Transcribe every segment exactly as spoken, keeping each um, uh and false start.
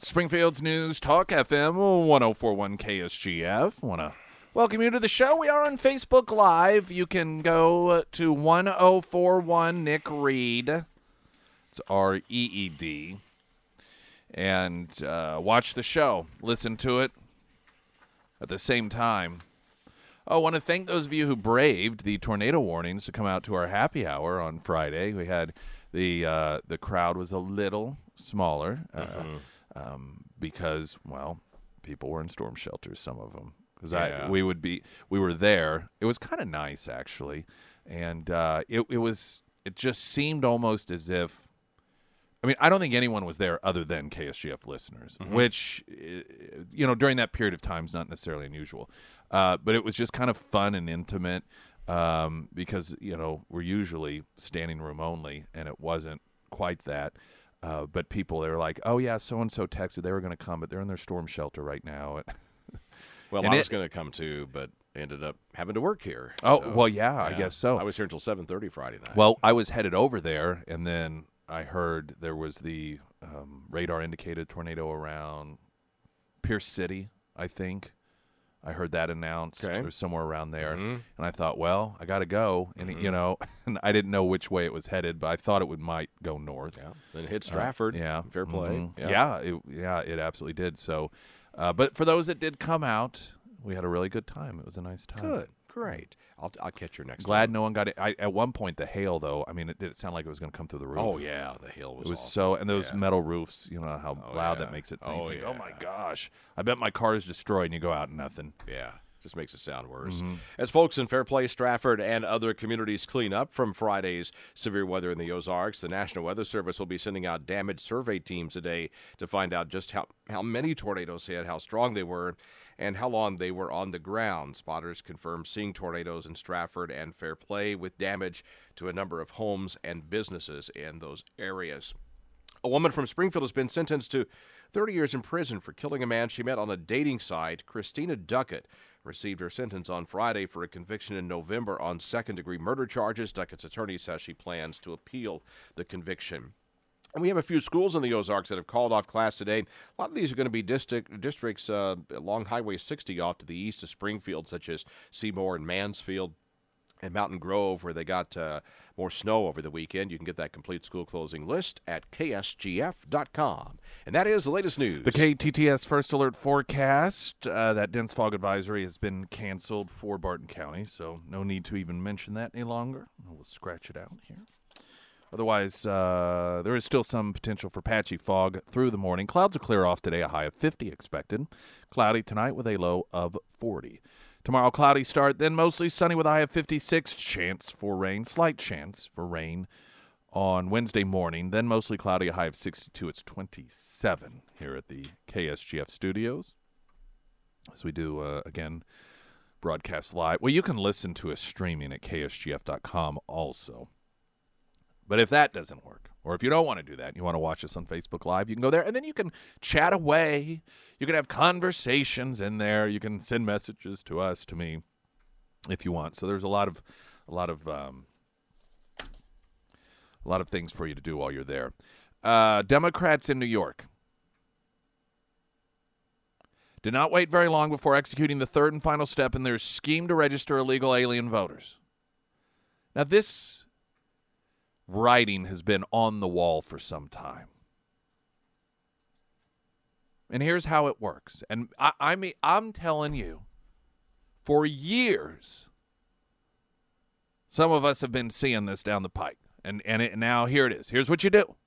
Springfield's News Talk F M one oh four point one K S G F. Want to welcome you to the show. We are on Facebook Live. You can go to one oh four one Nick Reed. It's R E E D. And uh, watch the show. Listen to it at the same time. Oh, I want to thank those of you who braved the tornado warnings to come out to our happy hour on Friday. We had the uh, the crowd was a little smaller. Uh, Mm-hmm. Um, because, well, people were in storm shelters, some of them. Because Yeah. I we would be we were there. It was kind of nice, actually, and uh, it it was it just seemed almost as if. I mean, I don't think anyone was there other than K S G F listeners, Mm-hmm. which, you know, during that period of time is not necessarily unusual. Uh, but it was just kind of fun and intimate um, because, you know, we're usually standing room only, and it wasn't quite that. Uh, but people, they were like, oh, yeah, so-and-so texted they were going to come, but they're in their storm shelter right now. Well, And I it- was going to come too, but ended up having to work here. Oh, So, well, yeah, I guess so. I was here until seven thirty Friday night. Well, I was headed over there, and then I heard there was the um, radar-indicated tornado around Pierce City, I think. I heard that announced Okay. or somewhere around there, Mhm. and I thought, well, I got to go, and Mhm. you know, and I didn't know which way it was headed, but I thought it would might go north. yeah. Then hit Uh, Stratford. yeah, Fair play. Mhm. Yeah. Yeah, it, yeah, it absolutely did. So, uh, but for those that did come out, we had a really good time. It was a nice time. Good. Great. I'll, I'll catch you next Glad time. no one got it. I, at one point, the hail, though, I mean, it did sound like it was going to come through the roof. Oh, yeah. The hill was It was awesome. so, and those Yeah. metal roofs, you know how Oh, loud yeah. that makes it. Oh, You think, oh my yeah. gosh! I bet my car is destroyed, and you go out and nothing. Yeah. Just makes it sound worse. Mm-hmm. As folks in Fairplay, Stratford, and other communities clean up from Friday's severe weather in the Ozarks, the National Weather Service will be sending out damage survey teams today to find out just how, how many tornadoes hit, how strong they were, and how long they were on the ground. Spotters confirmed seeing tornadoes in Stratford and Fairplay with damage to a number of homes and businesses in those areas. A woman from Springfield has been sentenced to thirty years in prison for killing a man she met on a dating site. Christina Duckett received her sentence on Friday for a conviction in November on second-degree murder charges. Duckett's attorney says she plans to appeal the conviction. And we have a few schools in the Ozarks that have called off class today. A lot of these are going to be district, districts uh, along Highway sixty off to the east of Springfield, such as Seymour and Mansfield and Mountain Grove, where they got uh, more snow over the weekend. You can get that complete school closing list at K S G F dot com. And that is the latest news. The K T T S First Alert forecast, uh, that dense fog advisory has been canceled for Barton County, so no need to even mention that any longer. We'll scratch it out here. Otherwise, uh, there is still some potential for patchy fog through the morning. Clouds will clear off today, a high of fifty expected. Cloudy tonight with a low of forty. Tomorrow, cloudy start, then mostly sunny with a high of fifty-six. Chance for rain, slight chance for rain on Wednesday morning. Then mostly cloudy, a high of sixty-two. It's twenty-seven here at the K S G F studios. As we do, uh, again, broadcast live. Well, you can listen to us streaming at K S G F dot com also. But if that doesn't work, or if you don't want to do that, and you want to watch us on Facebook Live, you can go there, and then you can chat away. You can have conversations in there. You can send messages to us, to me, if you want. So there's a lot of, a lot of, um, a lot of things for you to do while you're there. Uh, Democrats in New York did not wait very long before executing the third and final step in their scheme to register illegal alien voters. Now, this writing has been on the wall for some time. And here's how it works. And I, I mean, I'm telling you, for years, some of us have been seeing this down the pike. And, and it, now here it is. Here's what you do.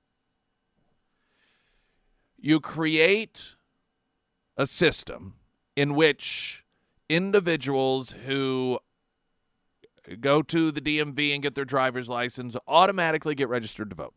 You create a system in which individuals who go to the D M V and get their driver's license automatically get registered to vote.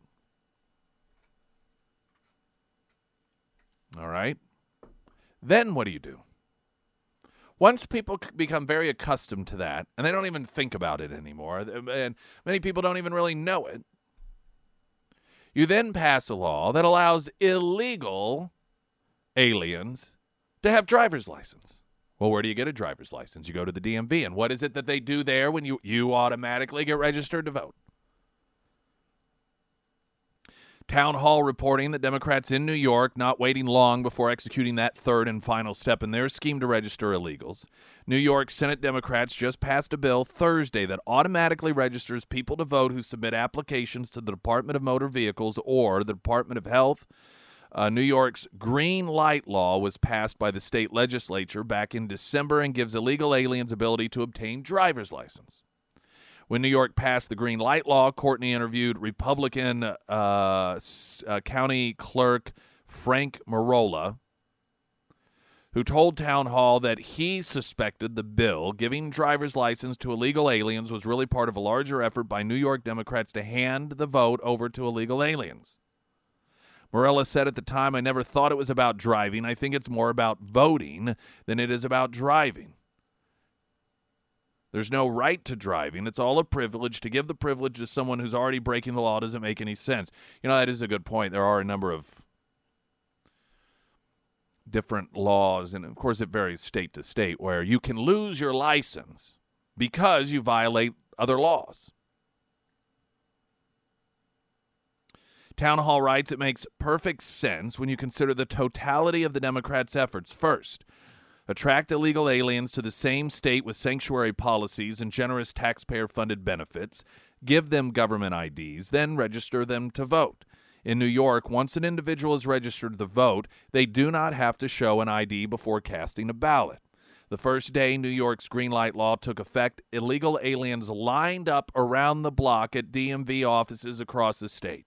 All right? Then what do you do? Once people c- become very accustomed to that, and they don't even think about it anymore, and many people don't even really know it, you then pass a law that allows illegal aliens to have driver's license. Well, where do you get a driver's license? You go to the D M V, and what is it that they do there when you, you automatically get registered to vote? Town Hall reporting that Democrats in New York not waiting long before executing that third and final step in their scheme to register illegals. New York Senate Democrats just passed a bill Thursday that automatically registers people to vote who submit applications to the Department of Motor Vehicles or the Department of Health. Uh, New York's green light law was passed by the state legislature back in December and gives illegal aliens ability to obtain driver's license. When New York passed the green light law, Courtney interviewed Republican uh, uh, County Clerk Frank Marola, who told Town Hall that he suspected the bill giving driver's license to illegal aliens was really part of a larger effort by New York Democrats to hand the vote over to illegal aliens. Morella said at the time, "I never thought it was about driving. I think it's more about voting than it is about driving. There's no right to driving. It's all a privilege. To give the privilege to someone who's already breaking the law doesn't make any sense." You know, that is a good point. There are a number of different laws, and of course it varies state to state, where you can lose your license because you violate other laws. Town Hall writes, "It makes perfect sense when you consider the totality of the Democrats' efforts. First, attract illegal aliens to the same state with sanctuary policies and generous taxpayer-funded benefits, give them government I Ds, then register them to vote. In New York, once an individual is registered to vote, they do not have to show an I D before casting a ballot. The first day New York's green light law took effect, illegal aliens lined up around the block at D M V offices across the state.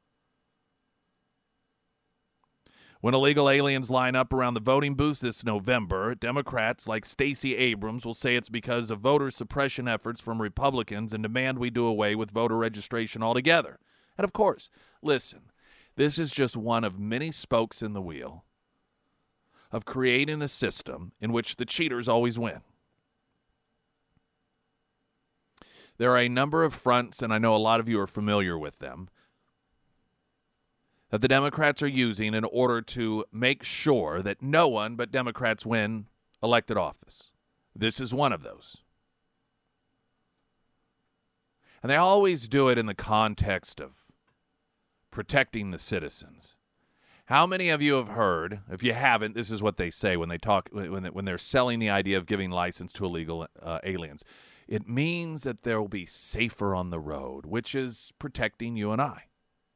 When illegal aliens line up around the voting booths this November, Democrats like Stacey Abrams will say it's because of voter suppression efforts from Republicans and demand we do away with voter registration altogether. And of course, listen, this is just one of many spokes in the wheel of creating a system in which the cheaters always win. There are a number of fronts, and I know a lot of you are familiar with them, that the Democrats are using in order to make sure that no one but Democrats win elected office. This is one of those. And they always do it in the context of protecting the citizens. How many of you have heard, if you haven't, this is what they say when they talk when when they're selling the idea of giving license to illegal uh, aliens. It means that they'll be safer on the road, which is protecting you and I.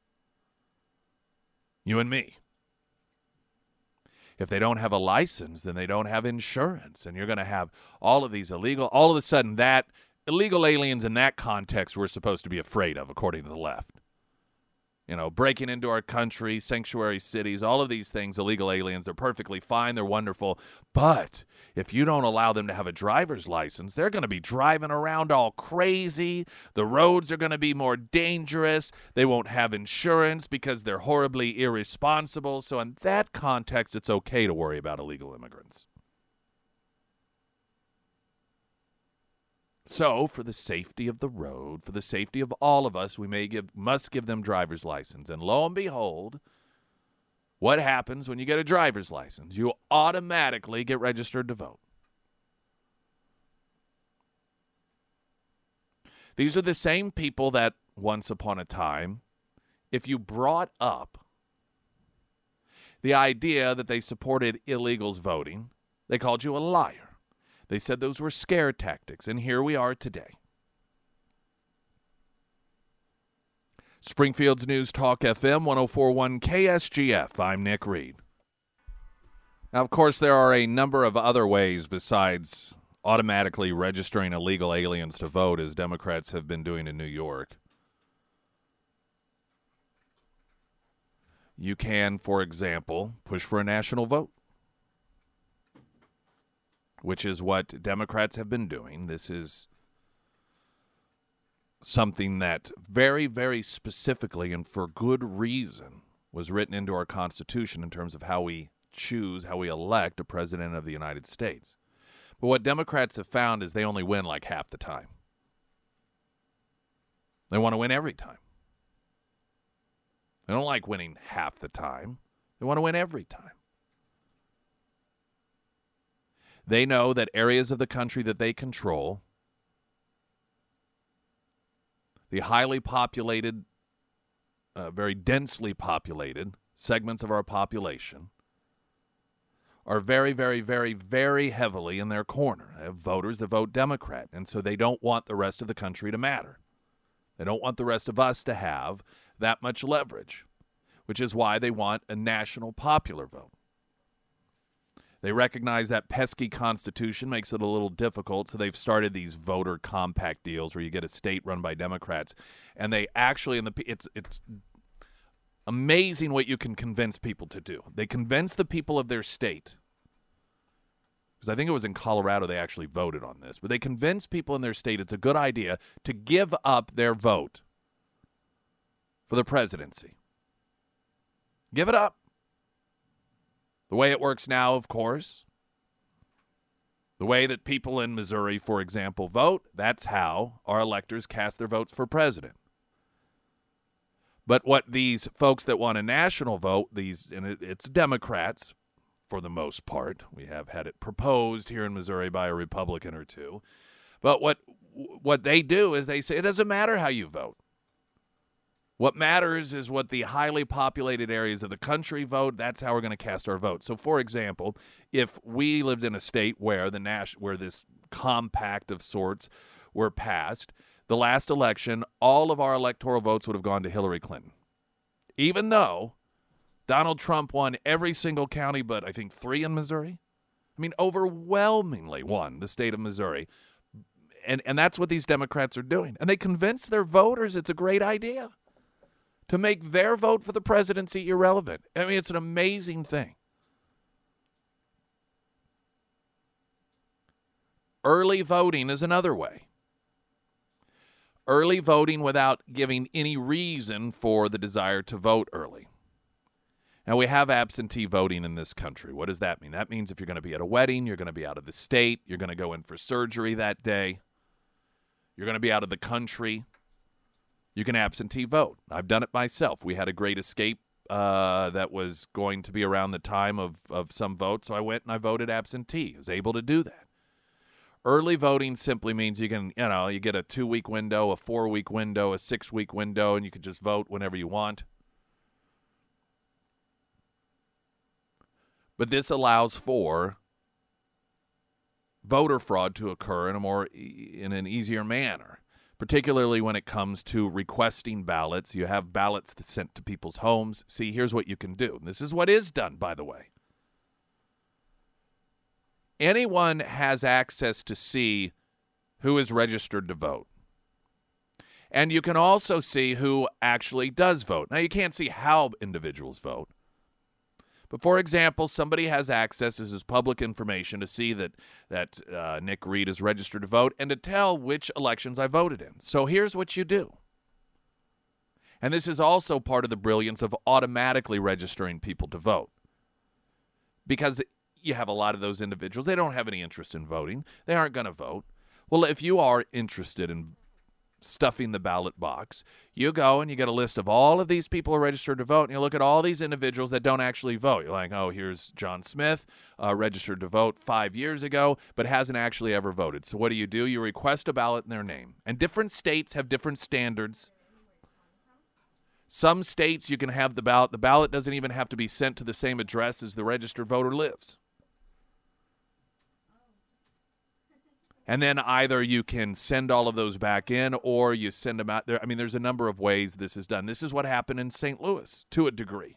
You and me. If they don't have a license, then they don't have insurance, and you're going to have all of these illegal, all of a sudden that illegal aliens in that context we're supposed to be afraid of, according to the left. You know, breaking into our country, sanctuary cities, all of these things, illegal aliens, they're perfectly fine, they're wonderful. But if you don't allow them to have a driver's license, they're going to be driving around all crazy. The roads are going to be more dangerous. They won't have insurance because they're horribly irresponsible. So in that context, it's okay to worry about illegal immigrants. So, for the safety of the road, for the safety of all of us, we may give must give them driver's license. And lo and behold, what happens when you get a driver's license? You automatically get registered to vote. These are the same people that once upon a time, if you brought up the idea that they supported illegals voting, they called you a liar. They said those were scare tactics, and here we are today. Springfield's News Talk F M, one oh four point one K S G F. I'm Nick Reed. Now, of course, there are a number of other ways besides automatically registering illegal aliens to vote, as Democrats have been doing in New York. You can, for example, push for a national vote, which is what Democrats have been doing. This is something that very, very specifically and for good reason was written into our Constitution in terms of how we choose, how we elect a president of the United States. But what Democrats have found is they only win like half the time. They want to win every time. They don't like winning half the time. They want to win every time. They know that areas of the country that they control, the highly populated uh, very densely populated segments of our population are very, very, very, very heavily in their corner. They have voters that vote Democrat, and so they don't want the rest of the country to matter. They don't want the rest of us to have that much leverage, which is why they want a national popular vote. They recognize that pesky Constitution makes it a little difficult, so they've started these voter compact deals where you get a state run by Democrats, and they actually, in the it's it's amazing what you can convince people to do. They convince the people of their state, because I think it was in Colorado they actually voted on this, but they convince people in their state it's a good idea to give up their vote for the presidency. Give it up. The way it works now, of course, the way that people in Missouri, for example, vote, that's how our electors cast their votes for president. But what these folks that want a national vote, these and it, it's Democrats for the most part. We have had it proposed here in Missouri by a Republican or two. But what what they do is they say it doesn't matter how you vote. What matters is what the highly populated areas of the country vote. That's how we're going to cast our vote. So, for example, if we lived in a state where the Nash, where this compact of sorts were passed, the last election, all of our electoral votes would have gone to Hillary Clinton. Even though Donald Trump won every single county but I think three in Missouri. I mean, overwhelmingly won the state of Missouri. And, and that's what these Democrats are doing. And they convince their voters it's a great idea to make their vote for the presidency irrelevant. I mean, it's an amazing thing. Early voting is another way. Early voting without giving any reason for the desire to vote early. Now, we have absentee voting in this country. What does that mean? That means if you're going to be at a wedding, you're going to be out of the state, you're going to go in for surgery that day, you're going to be out of the country, you can absentee vote. I've done it myself. We had a Great Escape uh, that was going to be around the time of, of some vote, so I went and I voted absentee. I was able to do that. Early voting simply means you can, you know, you get a two-week window, a four-week window, a six-week window, and you can just vote whenever you want. But this allows for voter fraud to occur in a more, in an easier manner. Particularly when it comes to requesting ballots. You have ballots sent to people's homes. See, here's what you can do. This is what is done, by the way. Anyone has access to see who is registered to vote. And you can also see who actually does vote. Now, you can't see how individuals vote. But, for example, somebody has access, this is public information, to see that, that uh, Nick Reed is registered to vote and to tell which elections I voted in. So here's what you do. And this is also part of the brilliance of automatically registering people to vote. Because you have a lot of those individuals, they don't have any interest in voting. They aren't going to vote. Well, if you are interested in stuffing the ballot box, you go and you get a list of all of these people who are registered to vote, and you look at all these individuals that don't actually vote. You're like, oh, here's John Smith, uh, registered to vote five years ago, but hasn't actually ever voted. So what do you do? You request a ballot in their name. And different states have different standards. Some states you can have the ballot. The ballot doesn't even have to be sent to the same address as the registered voter lives. And then either you can send all of those back in or you send them out there. I mean, there's a number of ways this is done. This is what happened in Saint Louis to a degree.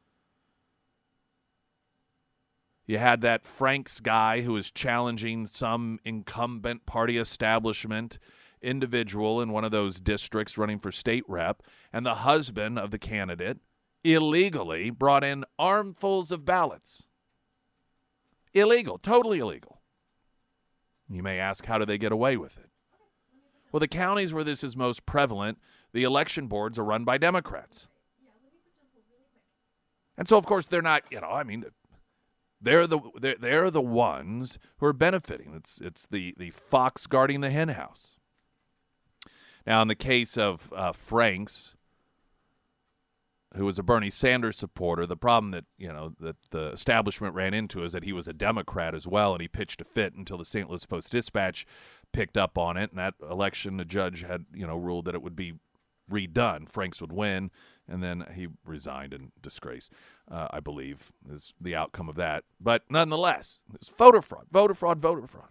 You had that Franks guy who was challenging some incumbent party establishment individual in one of those districts running for state rep, and the husband of the candidate illegally brought in armfuls of ballots. Illegal, totally illegal. You may ask, how do they get away with it? Well, the counties where this is most prevalent, the election boards are run by Democrats. And so, of course, they're not, you know, I mean, they're the they're, they're the ones who are benefiting. It's it's the, the fox guarding the hen house. Now, in the case of uh, Franks, who was a Bernie Sanders supporter, the problem that, you know, that the establishment ran into is that he was a Democrat as well, and he pitched a fit until the Saint Louis Post-Dispatch picked up on it, and that election, the judge had, you know, ruled that it would be redone. Franks would win, and then he resigned in disgrace, uh, I believe, is the outcome of that. But nonetheless, it's voter fraud, voter fraud, voter fraud.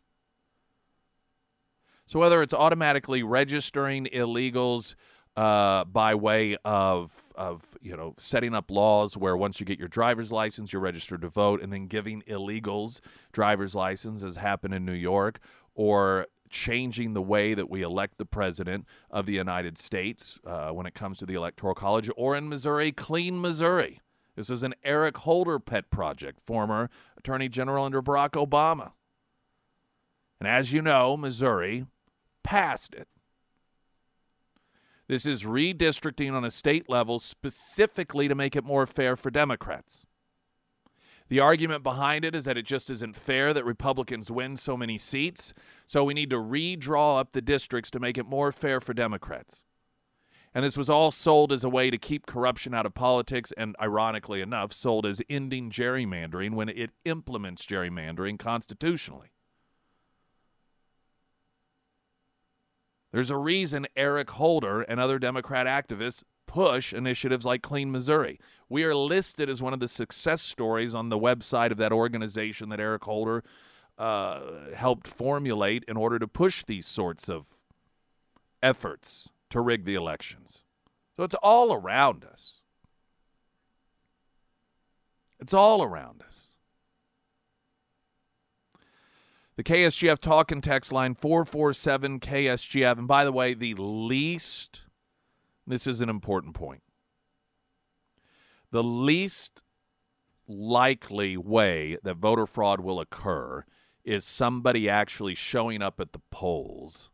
So whether it's automatically registering illegals uh, by way of, of, you know, setting up laws where once you get your driver's license, you're registered to vote, and then giving illegals driver's license, as happened in New York, or changing the way that we elect the president of the United States uh, when it comes to the Electoral College, or in Missouri, Clean Missouri. This is an Eric Holder pet project, former Attorney General under Barack Obama. And as you know, Missouri passed it. This is redistricting on a state level specifically to make it more fair for Democrats. The argument behind it is that it just isn't fair that Republicans win so many seats, so we need to redraw up the districts to make it more fair for Democrats. And this was all sold as a way to keep corruption out of politics, and ironically enough, sold as ending gerrymandering when it implements gerrymandering constitutionally. There's a reason Eric Holder and other Democrat activists push initiatives like Clean Missouri. We are listed as one of the success stories on the website of that organization that Eric Holder uh, helped formulate in order to push these sorts of efforts to rig the elections. So it's all around us. It's all around us. The K S G F talk and text line, four four seven K S G F. And by the way, the least, this is an important point, the least likely way that voter fraud will occur is somebody actually showing up at the polls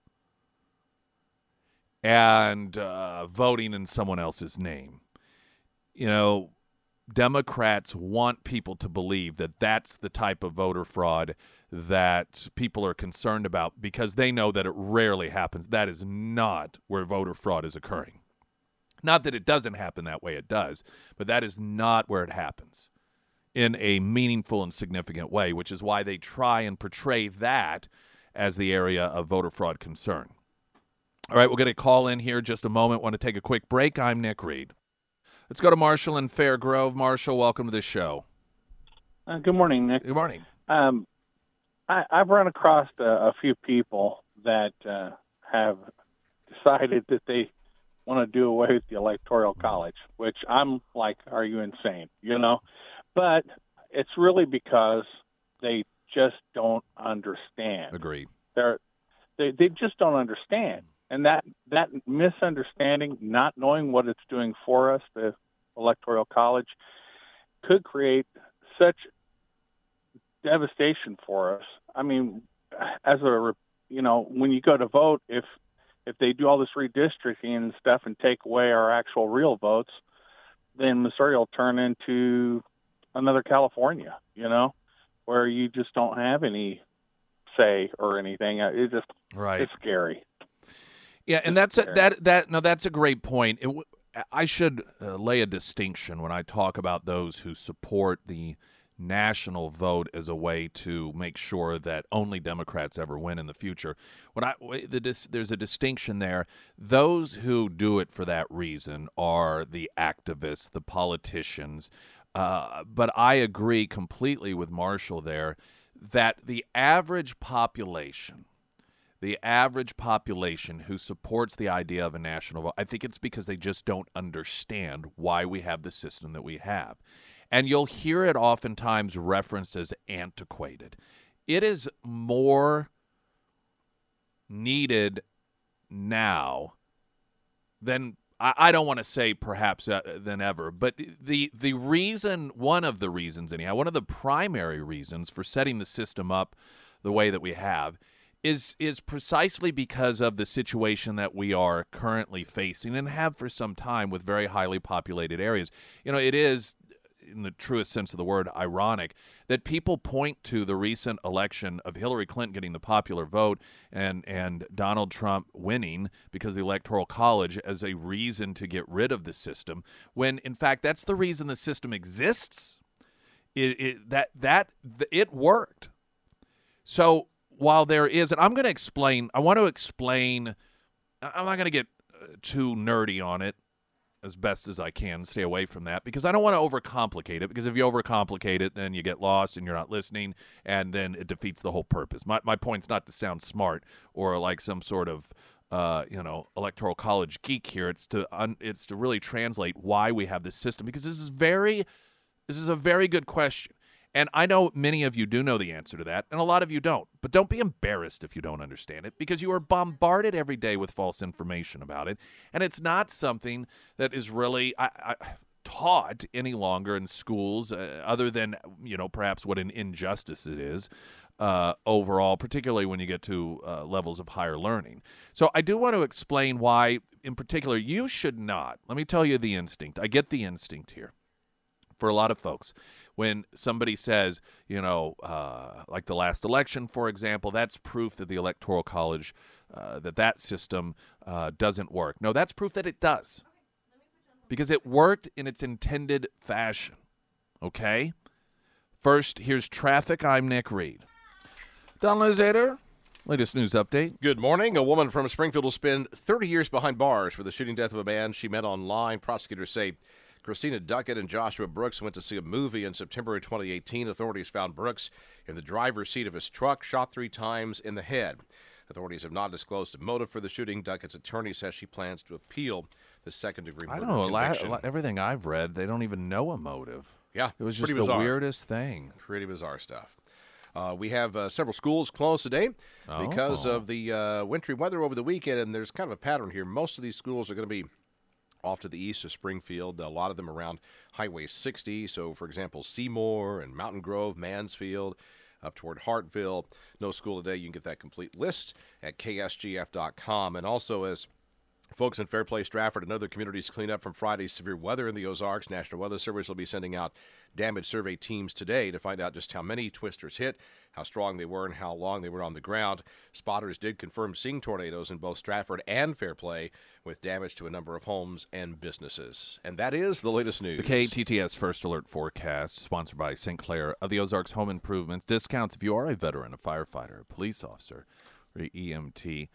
and uh, voting in someone else's name. You know, Democrats want people to believe that that's the type of voter fraud that people are concerned about because they know that it rarely happens. That is not where voter fraud is occurring. Not that it doesn't happen that way, it does, but that is not where it happens in a meaningful and significant way, which is why they try and portray that as the area of voter fraud concern. All right, we'll get a call in here in just a moment. Want to take a quick break. I'm Nick Reed. Let's go to Marshall in Fair Grove. Marshall, welcome to the show. Uh, good morning, Nick. Good morning. Um, I, I've run across a, a few people that uh, have decided that they want to do away with the Electoral College, which I'm like, are you insane? You know? But it's really because they just don't understand. Agreed. They're, they they just don't understand. And that, that misunderstanding, not knowing what it's doing for us, the Electoral College, could create such devastation for us. I mean, as a, you know, when you go to vote, if if they do all this redistricting and stuff and take away our actual real votes, then Missouri will turn into another California, you know, where you just don't have any say or anything. It just, right. It's scary. Yeah, and that's a, that that no, that's a great point. It w- I should uh, lay a distinction when I talk about those who support the national vote as a way to make sure that only Democrats ever win in the future. When I the dis, there's a distinction there. Those who do it for that reason are the activists, the politicians. Uh, but I agree completely with Marshall there that the average population. The average population who supports the idea of a national vote, I think it's because they just don't understand why we have the system that we have. And you'll hear it oftentimes referenced as antiquated. It is more needed now than, I, I don't want to say perhaps uh, than ever, but the, the reason, one of the reasons anyhow, one of the primary reasons for setting the system up the way that we have is is precisely because of the situation that we are currently facing and have for some time with very highly populated areas. You know, it is, in the truest sense of the word, ironic that people point to the recent election of Hillary Clinton getting the popular vote and, and Donald Trump winning because of the Electoral College as a reason to get rid of the system, when, in fact, that's the reason the system exists. It, it, that, that, it worked. So, while there is, and I'm going to explain, I want to explain, I'm not going to get too nerdy on it as best as I can, stay away from that, because I don't want to overcomplicate it, because if you overcomplicate it, then you get lost and you're not listening, and then it defeats the whole purpose. My my point's not to sound smart or like some sort of uh, you know, electoral college geek here. It's to un, it's to really translate why we have this system, because this is very this is a very good question. And I know many of you do know the answer to that, and a lot of you don't. But don't be embarrassed if you don't understand it, because you are bombarded every day with false information about it. And it's not something that is really I, I, taught any longer in schools, uh, other than, you know, perhaps what an injustice it is uh, overall, particularly when you get to uh, levels of higher learning. So I do want to explain why, in particular, you should not. Let me tell you the instinct. I get the instinct here. For a lot of folks, when somebody says, you know, uh, like the last election, for example, that's proof that the Electoral College, uh, that that system uh, doesn't work. No, that's proof that it does, because it worked in its intended fashion, okay? First, here's traffic. I'm Nick Reed. Don Lizader, latest news update. Good morning. A woman from Springfield will spend thirty years behind bars for the shooting death of a man she met online. Prosecutors say Christina Duckett and Joshua Brooks went to see a movie in September of twenty eighteen. Authorities found Brooks in the driver's seat of his truck, shot three times in the head. Authorities have not disclosed a motive for the shooting. Duckett's attorney says she plans to appeal the second-degree murder I don't know. La- conviction. la- everything I've read, they don't even know a motive. Yeah, It was just pretty the bizarre. weirdest thing. Pretty bizarre stuff. Uh, we have uh, several schools closed today because Oh. of the uh, wintry weather over the weekend, and there's kind of a pattern here. Most of these schools are going to be off to the east of Springfield, a lot of them around Highway sixty. So, for example, Seymour and Mountain Grove, Mansfield, up toward Hartville. No school today. You can get that complete list at K S G F dot com. And also, as folks in Fairplay, Stratford, and other communities clean up from Friday's severe weather in the Ozarks, National Weather Service will be sending out damage survey teams today to find out just how many twisters hit, how strong they were, and how long they were on the ground. Spotters did confirm seeing tornadoes in both Stratford and Fairplay, with damage to a number of homes and businesses. And that is the latest news. The K A T T S First Alert Forecast, sponsored by Saint Clair of the Ozarks Home Improvements. Discounts if you are a veteran, a firefighter, a police officer, or an E M T.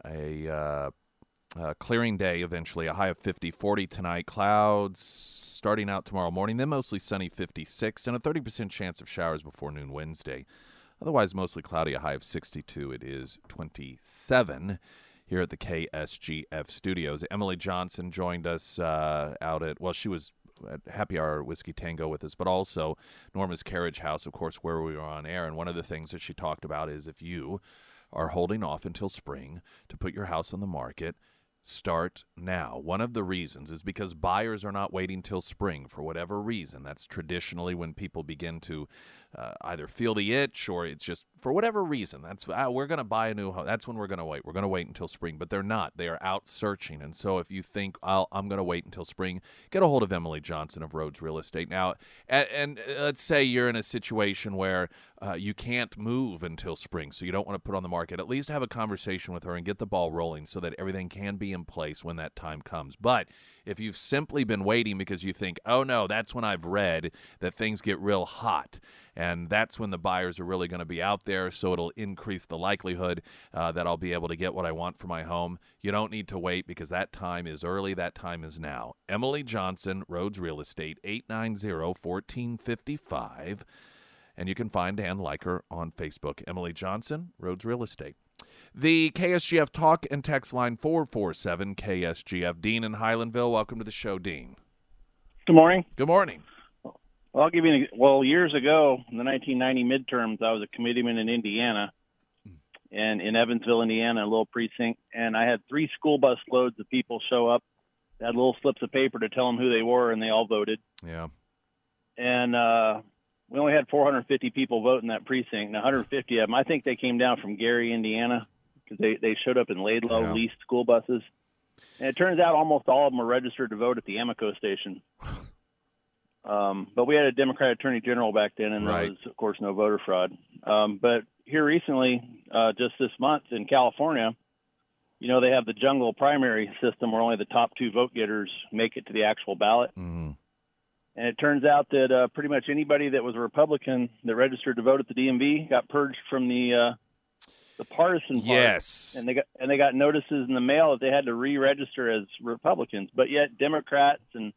A uh, uh, clearing day eventually, a high of fifty, forty tonight. Clouds starting out tomorrow morning, then mostly sunny, fifty-six, and a thirty percent chance of showers before noon Wednesday. Otherwise, mostly cloudy, a high of sixty-two. It is twenty-seven here at the K S G F studios. Emily Johnson joined us uh, out at, well, she was at Happy Hour Whiskey Tango with us, but also Norma's Carriage House, of course, where we were on air. And one of the things that she talked about is if you are holding off until spring to put your house on the market, start now. One of the reasons is because buyers are not waiting till spring for whatever reason. That's traditionally when people begin to uh, either feel the itch, or it's just for whatever reason. That's ah, we're going to buy a new home. That's when we're going to wait. We're going to wait until spring, but they're not. They are out searching. And so if you think I'll, I'm going to wait until spring, get a hold of Emily Johnson of Rhodes Real Estate. Now, and, and let's say you're in a situation where uh, you can't move until spring, so you don't want to put on the market. At least have a conversation with her and get the ball rolling so that everything can be in place when that time comes. But if you've simply been waiting because you think, oh no, that's when I've read that things get real hot, and that's when the buyers are really going to be out there, so it'll increase the likelihood uh, that I'll be able to get what I want for my home. You don't need to wait, because that time is early. That time is now. Emily Johnson, Rhodes Real Estate, eight nine zero, one four five five. And you can find and like her on Facebook. Emily Johnson, Rhodes Real Estate. The K S G F talk and text line four four seven K S G F. Dean in Highlandville, welcome to the show, Dean. Good morning. Good morning. Well, I'll give you an, well, years ago, in the nineteen ninety midterms, I was a committeeman in Indiana, and in Evansville, Indiana, a little precinct, and I had three school bus loads of people show up, they had little slips of paper to tell them who they were, and they all voted. Yeah. And uh, we only had four hundred fifty people vote in that precinct, and one hundred fifty of them, I think they came down from Gary, Indiana, because they, they showed up in Laidlaw Yeah. leased school buses. And it turns out almost all of them were registered to vote at the Amoco station. Um, but we had a Democratic Attorney General back then, and Right. there was, of course, no voter fraud. Um, but here recently, uh, just this month in California, you know, they have the jungle primary system where only the top two vote getters make it to the actual ballot. Mm-hmm. And it turns out that uh, pretty much anybody that was a Republican that registered to vote at the D M V got purged from the uh, the partisan part. Yes. And they got and they got notices in the mail that they had to re-register as Republicans, but yet Democrats and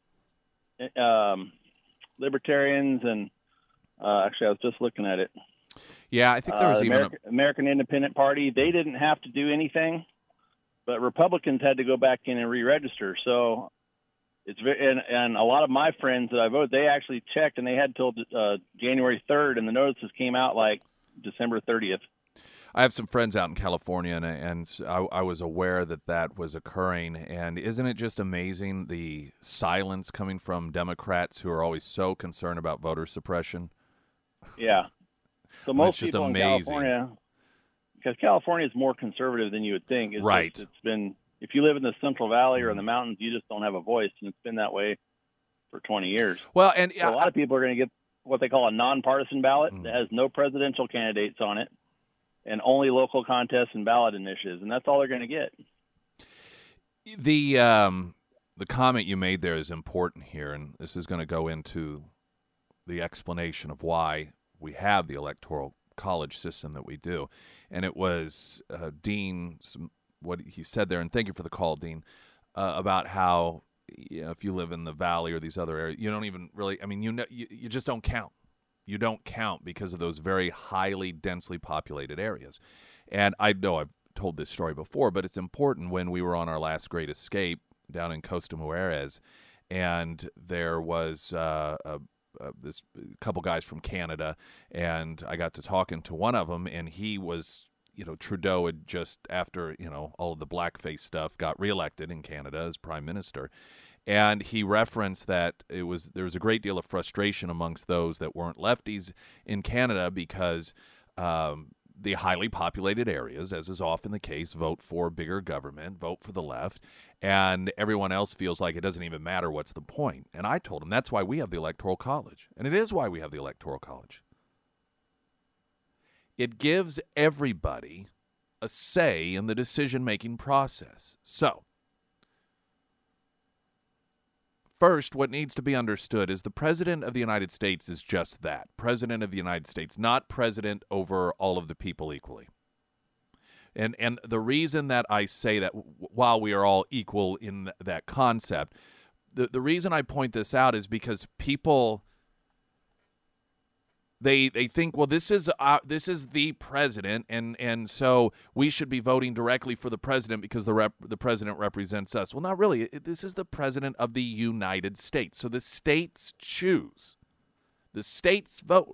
um, Libertarians and uh, actually I was just looking at it. Yeah, I think there was uh, even American, a... American Independent Party. They didn't have to do anything, but Republicans had to go back in and re-register. So it's very, and, and a lot of my friends that I voted, they actually checked and they had till uh, January third, and the notices came out like December thirtieth. I have some friends out in California, and, and I, I was aware that that was occurring. And isn't it just amazing the silence coming from Democrats who are always so concerned about voter suppression? Yeah. So I mean, most it's just people amazing. in California, because California is more conservative than you would think. It's Right. Just, it's been, if you live in the Central Valley or in the mountains, you just don't have a voice, and it's been that way for twenty years. Well, and So a lot of people are going to get what they call a nonpartisan ballot Mm. that has no presidential candidates on it and only local contests and ballot initiatives, and that's all they're going to get. the um, the comment you made there is important here, and this is going to go into the explanation of why we have the electoral college system that we do. And it was uh, Dean, some, what he said there, and thank you for the call, Dean, uh, about how you know, if you live in the valley or these other areas, you don't even really, I mean, you, know, you you just don't count. You don't count because of those very highly densely populated areas. And I know I've told this story before, but it's important. When we were on our last great escape down in Costa Mujeres, and there was uh, a Uh, this couple guys from Canada, and I got to talking to one of them, and he was, you know, Trudeau had just, after, you know, all of the blackface stuff, got reelected in Canada as prime minister, and he referenced that it was there was a great deal of frustration amongst those that weren't lefties in Canada because um, the highly populated areas, as is often the case, vote for bigger government, vote for the left, and everyone else feels like it doesn't even matter what's the point. And I told him that's why we have the Electoral College. And it is why we have the Electoral College. It gives everybody a say in the decision-making process. So, first, what needs to be understood is the President of the United States is just that, President of the United States, not president over all of the people equally. And and the reason that I say that, w- while we are all equal in th- that concept, the, the reason I point this out is because people, they they think, well, this is uh, this is the president, and and so we should be voting directly for the president because the rep, the president represents us. Well, not really. It, this is the president of the United States. So the states choose. The states vote.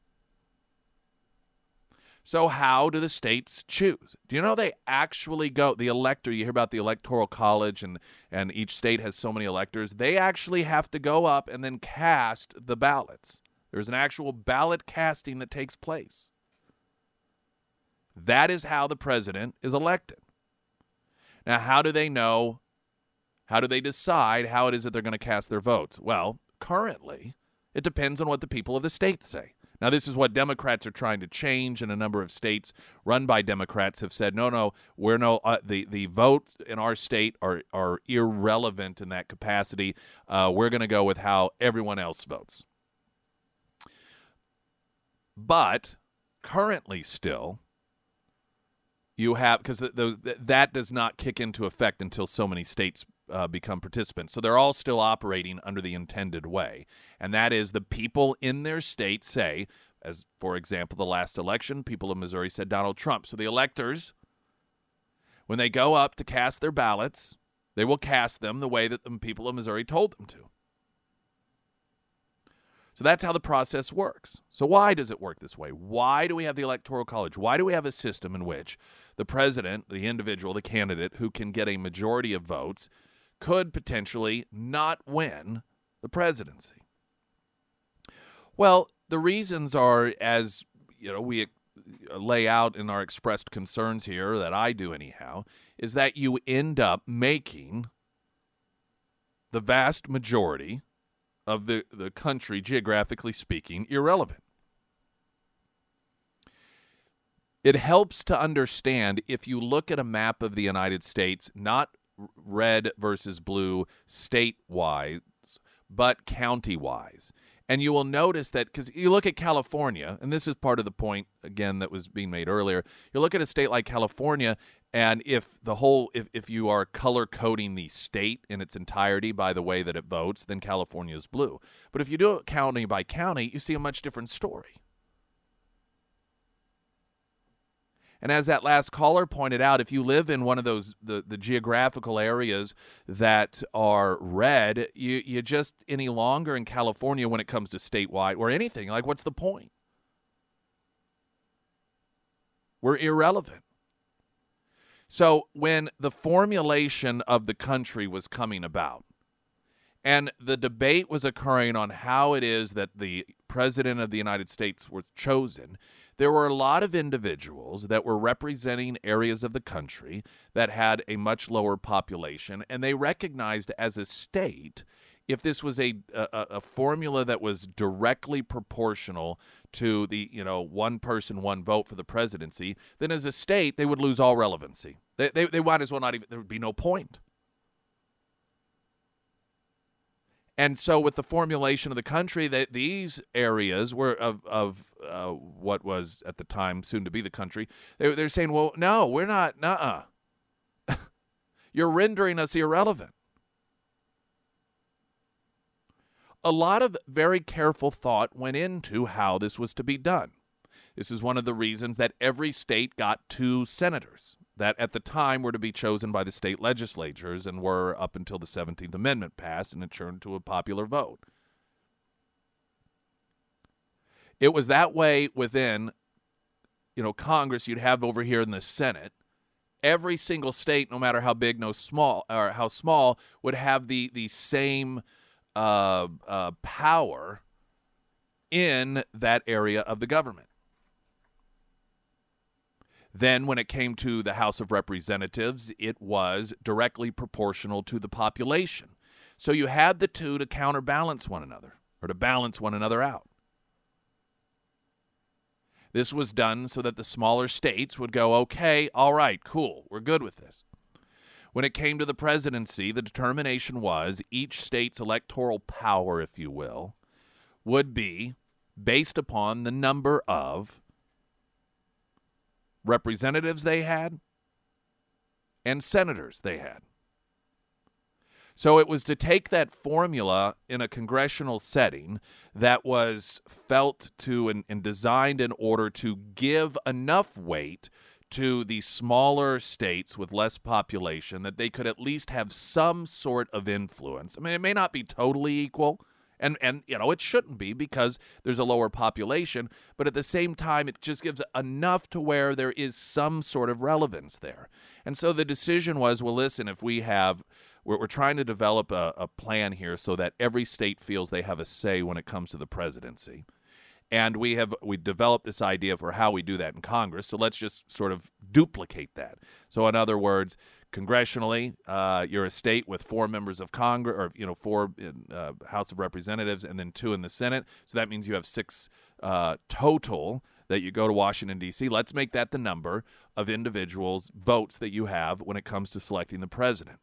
So how do the states choose? Do you know they actually go, the elector, you hear about the Electoral College and, and each state has so many electors, they actually have to go up and then cast the ballots. There's an actual ballot casting that takes place. That is how the president is elected. Now, how do they know, how do they decide how it is that they're going to cast their votes? Well, currently, it depends on what the people of the state say. Now, this is what Democrats are trying to change, and a number of states run by Democrats have said, no, no, we're no, uh, the, the votes in our state are, are irrelevant in that capacity. Uh, we're going to go with how everyone else votes. But currently still, you have, because those that does not kick into effect until so many states uh, become participants. So they're all still operating under the intended way. And that is the people in their state say, as for example, the last election, people of Missouri said Donald Trump. So the electors, when they go up to cast their ballots, they will cast them the way that the people of Missouri told them to. So that's how the process works. So why does it work this way? Why do we have the Electoral College? Why do we have a system in which the president, the individual, the candidate who can get a majority of votes could potentially not win the presidency? Well, the reasons are, as you know, we lay out in our expressed concerns here, that I do anyhow, is that you end up making the vast majority of the, the country, geographically speaking, irrelevant. It helps to understand if you look at a map of the United States, not red versus blue state-wise, but county-wise. And you will notice that because you look at California, and this is part of the point, again, that was being made earlier. You look at a state like California, and if the whole, if, if you are color coding the state in its entirety by the way that it votes, then California is blue. But if you do it county by county, you see a much different story. And as that last caller pointed out, if you live in one of those the, the geographical areas that are red, you you just any longer in California when it comes to statewide or anything. Like, what's the point? We're irrelevant. So when the formulation of the country was coming about, and the debate was occurring on how it is that the president of the United States was chosen, there were a lot of individuals that were representing areas of the country that had a much lower population, and they recognized as a state, if this was a, a, a formula that was directly proportional to the, you know, one person, one vote for the presidency, then as a state, they would lose all relevancy. They, they, they might as well not even, there would be no point. And so with the formulation of the country, that these areas were of, of uh, what was at the time soon to be the country, they, they're saying, well, no, we're not, nuh-uh. You're rendering us irrelevant. A lot of very careful thought went into how this was to be done. This is one of the reasons that every state got two senators that at the time were to be chosen by the state legislatures and were up until the seventeenth Amendment passed and it turned to a popular vote. It was that way within, you know, Congress. You'd have over here in the Senate, every single state, no matter how big, no small, or how small, would have the the same uh, uh, power in that area of the government. Then when it came to the House of Representatives, it was directly proportional to the population. So you had the two to counterbalance one another, or to balance one another out. This was done so that the smaller states would go, okay, all right, cool, we're good with this. When it came to the presidency, the determination was each state's electoral power, if you will, would be based upon the number of representatives they had and senators they had. So it was to take that formula in a congressional setting that was felt to and, and designed in order to give enough weight to the smaller states with less population that they could at least have some sort of influence. I mean, it may not be totally equal, and, and you know, it shouldn't be because there's a lower population, but at the same time, it just gives enough to where there is some sort of relevance there. And so the decision was, well, listen, if we have, we're, we're trying to develop a, a plan here so that every state feels they have a say when it comes to the presidency. And we have we developed this idea for how we do that in Congress. So let's just sort of duplicate that. So in other words, congressionally, uh, you're a state with four members of Congress, or you know, four in uh, House of Representatives, and then two in the Senate. So that means you have six uh, total that you go to Washington, D C. Let's make that the number of individuals' votes that you have when it comes to selecting the president.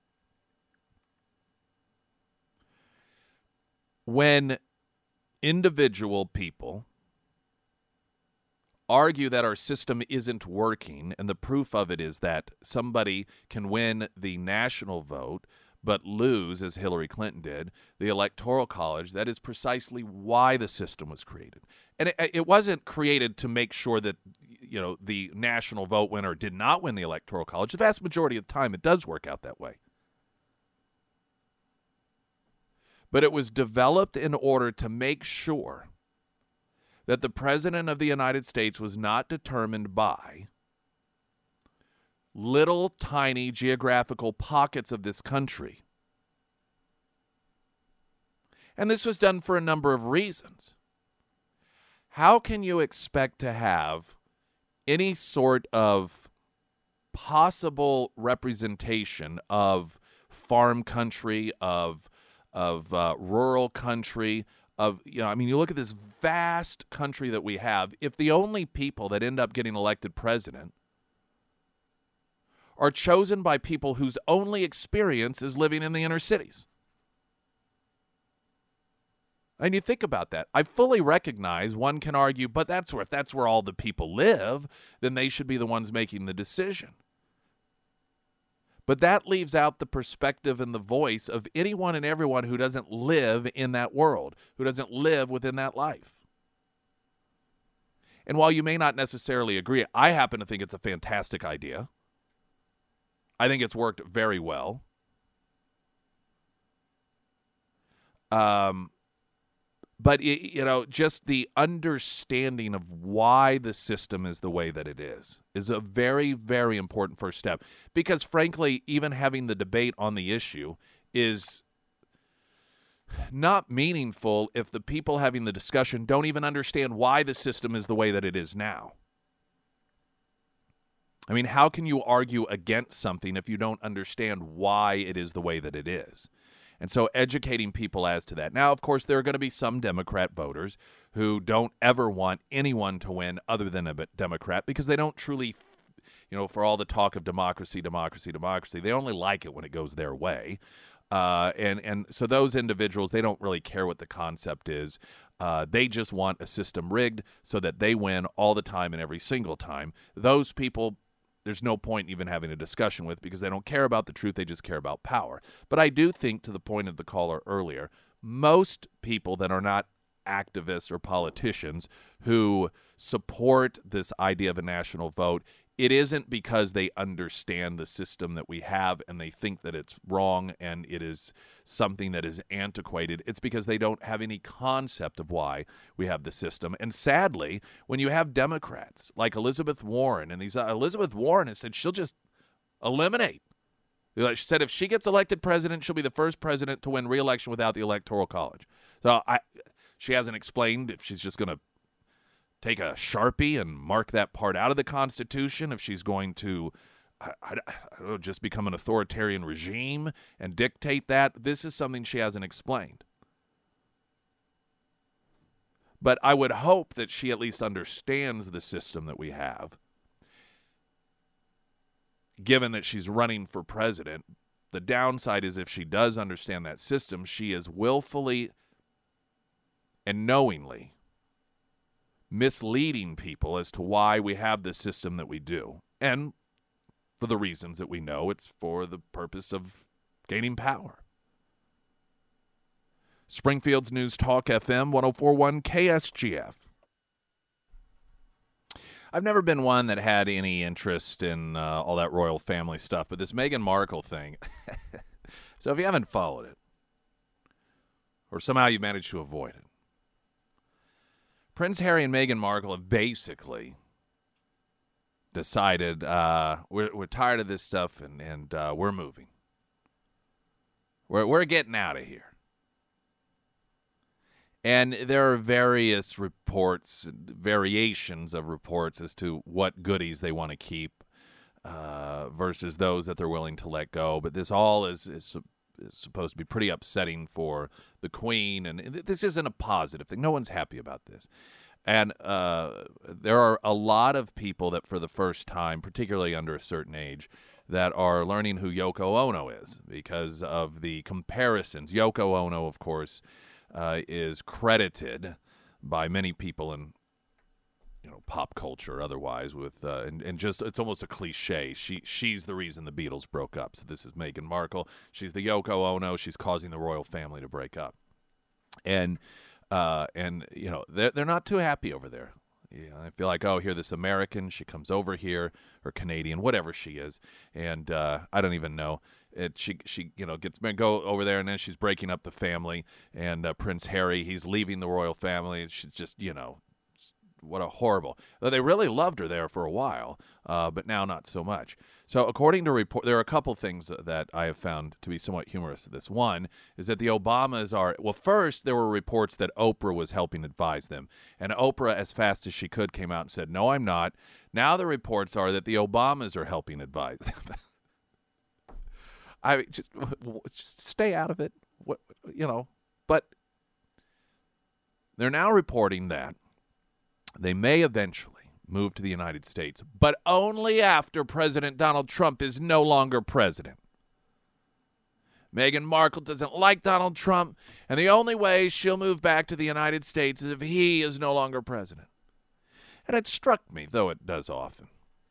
When individual people argue that our system isn't working, and the proof of it is that somebody can win the national vote but lose, as Hillary Clinton did, the Electoral College, that is precisely why the system was created. And it, it wasn't created to make sure that, you know, the national vote winner did not win the Electoral College. The vast majority of the time, it does work out that way. But it was developed in order to make sure that the President of the United States was not determined by little tiny geographical pockets of this country. And this was done for a number of reasons. How can you expect to have any sort of possible representation of farm country, of of uh, rural country, of, you know, I mean, you look at this vast country that we have, if the only people that end up getting elected president are chosen by people whose only experience is living in the inner cities? And you think about that. I fully recognize one can argue, but that's where if that's where all the people live, then they should be the ones making the decision. But that leaves out the perspective and the voice of anyone and everyone who doesn't live in that world, who doesn't live within that life. And while you may not necessarily agree, I happen to think it's a fantastic idea. I think it's worked very well. Um, but, it, you know, just the understanding of why the system is the way that it is is a very, very important first step. Because, frankly, even having the debate on the issue is not meaningful if the people having the discussion don't even understand why the system is the way that it is now. I mean, how can you argue against something if you don't understand why it is the way that it is? And so educating people as to that. Now, of course, there are going to be some Democrat voters who don't ever want anyone to win other than a Democrat because they don't truly, you know, for all the talk of democracy, democracy, democracy, they only like it when it goes their way. Uh, and, and so those individuals, they don't really care what the concept is. Uh, they just want a system rigged so that they win all the time and every single time. Those people, there's no point even having a discussion with because they don't care about the truth. They just care about power. But I do think, to the point of the caller earlier, most people that are not activists or politicians who support this idea of a national vote, it isn't because they understand the system that we have and they think that it's wrong and it is something that is antiquated. It's because they don't have any concept of why we have the system. And sadly, when you have Democrats like Elizabeth Warren, and these uh, Elizabeth Warren has said she'll just eliminate. She said if she gets elected president, she'll be the first president to win re-election without the Electoral College. So I, she hasn't explained if she's just going to take a Sharpie and mark that part out of the Constitution, if she's going to I, I, I don't know, just become an authoritarian regime and dictate that. This is something she hasn't explained. But I would hope that she at least understands the system that we have, given that she's running for president. The downside is if she does understand that system, she is willfully and knowingly misleading people as to why we have the system that we do. And for the reasons that we know, it's for the purpose of gaining power. Springfield's News Talk F M, one oh four point one K S G F. I've never been one that had any interest in uh, all that royal family stuff, but this Meghan Markle thing, so if you haven't followed it, or somehow you managed to avoid it, Prince Harry and Meghan Markle have basically decided uh, we're we're tired of this stuff and and uh, we're moving. We're we're getting out of here. And there are various reports, variations of reports as to what goodies they want to keep uh, versus those that they're willing to let go. But this all is is. is supposed to be pretty upsetting for the Queen, and this isn't a positive thing. No one's happy about this. And uh, there are a lot of people that for the first time, particularly under a certain age, that are learning who Yoko Ono is because of the comparisons. Yoko Ono, of course, uh, is credited by many people in you know, pop culture, otherwise, with uh, and, and just it's almost a cliche. She she's the reason the Beatles broke up. So this is Meghan Markle. She's the Yoko Ono. She's causing the royal family to break up, and uh, and you know they're they're not too happy over there. You know, I feel like, oh, here this American, she comes over here, or Canadian, whatever she is, and uh, I don't even know. It, she she you know gets go over there, and then she's breaking up the family. And uh, Prince Harry, he's leaving the royal family. And she's just you know. What a horrible. Though they really loved her there for a while, uh, but now not so much. So according to report, there are a couple things that I have found to be somewhat humorous to this. One is that the Obamas are, well, first there were reports that Oprah was helping advise them. And Oprah, as fast as she could, came out and said, no, I'm not. Now the reports are that the Obamas are helping advise them. I just, just stay out of it, what, you know. But they're now reporting that they may eventually move to the United States, but only after President Donald Trump is no longer president. Meghan Markle doesn't like Donald Trump, and the only way she'll move back to the United States is if he is no longer president. And it struck me, though it does often.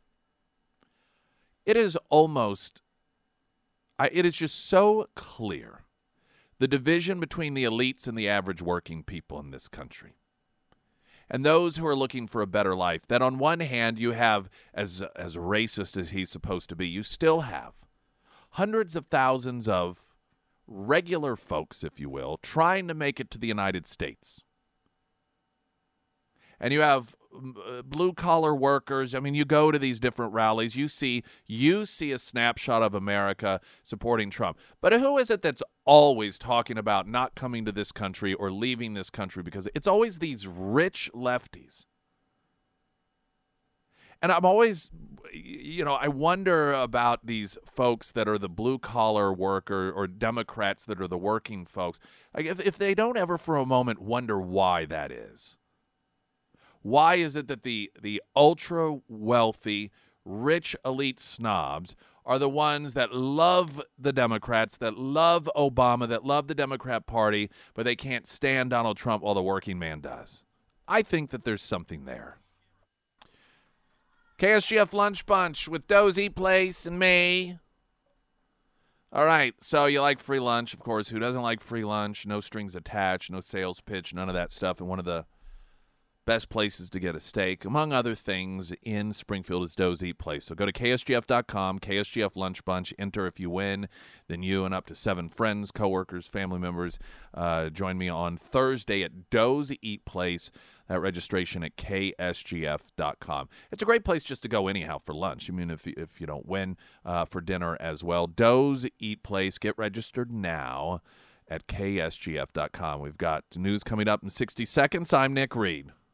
It is almost, I, it is just so clear, the division between the elites and the average working people in this country. And those who are looking for a better life, that on one hand you have, as as racist as he's supposed to be, you still have hundreds of thousands of regular folks, if you will, trying to make it to the United States. And you have uh, blue-collar workers. I mean, you go to these different rallies, you see you see a snapshot of America supporting Trump. But who is it that's always talking about not coming to this country or leaving this country? Because it's always these rich lefties. And I'm always, you know, I wonder about these folks that are the blue-collar worker or Democrats that are the working folks. Like if, if they don't ever for a moment wonder why that is. Why is it that the, the ultra-wealthy, rich elite snobs are the ones that love the Democrats, that love Obama, that love the Democrat Party, but they can't stand Donald Trump while the working man does? I think that there's something there. K S G F Lunch Bunch with Dozy Place and me. All right, so you like free lunch, of course. Who doesn't like free lunch? No strings attached, no sales pitch, none of that stuff. And one of the best places to get a steak, among other things, in Springfield is Doe's Eat Place. So go to K S G F dot com, K S G F Lunch Bunch. Enter if you win. Then you and up to seven friends, coworkers, family members uh, join me on Thursday at Doe's Eat Place. That registration at K S G F dot com. It's a great place just to go anyhow for lunch. I mean, if, if you don't win, uh, for dinner as well. Doe's Eat Place. Get registered now at K S G F dot com. We've got news coming up in sixty seconds. I'm Nick Reed.